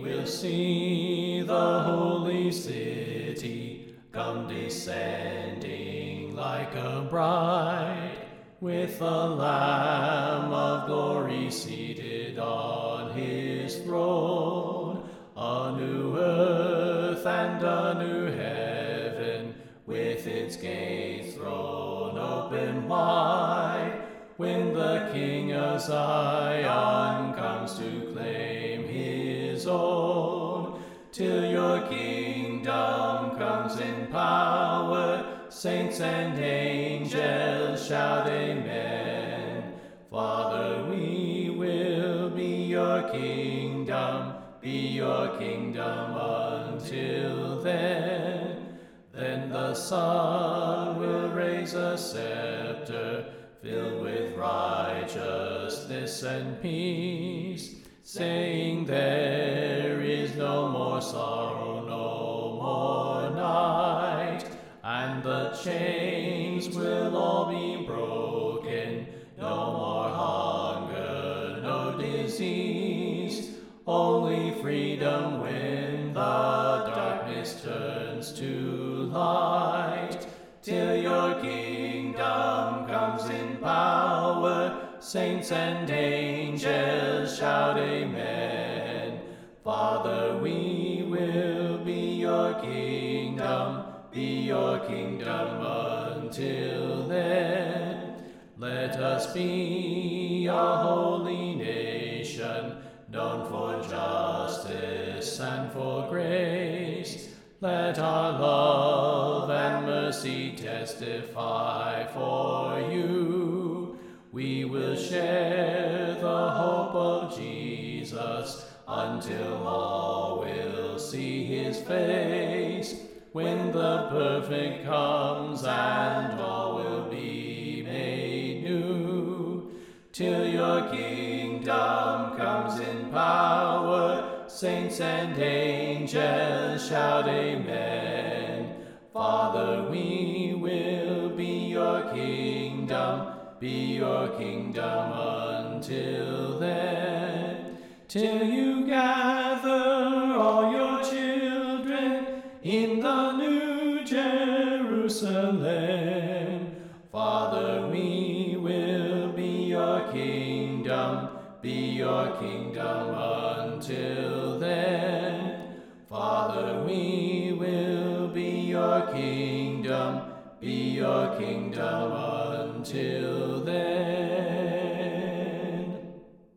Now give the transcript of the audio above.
will see the holy city come descending like a bride, with the Lamb of glory seated on his throne. A new earth and a new heaven, with its gates thrown open wide, when the King of Zion comes to claim his own. Till your kingdom comes in power, saints and angels shout amen. Father, we will be your kingdom until then. Then the Son will raise a scepter filled with righteousness and peace, saying there is no more sorrow, no more night, and the chains will all be broken. No more hunger, no disease, only freedom when the darkness turns to light. Till your kingdom comes in power, saints and angels shout amen. Father, we will be your kingdom until then. Let us be a holy nation, known for justice and for grace. Let our love and mercy testify for you. We will share the hope of Jesus until all will see his face, when the perfect comes and all will be made new. Till your kingdom comes in power, saints and angels shout amen. Father, we will be your kingdom until then. Till you gather all your children in the new Jerusalem. Father, we will be your kingdom until then. Father, we will be your kingdom until then.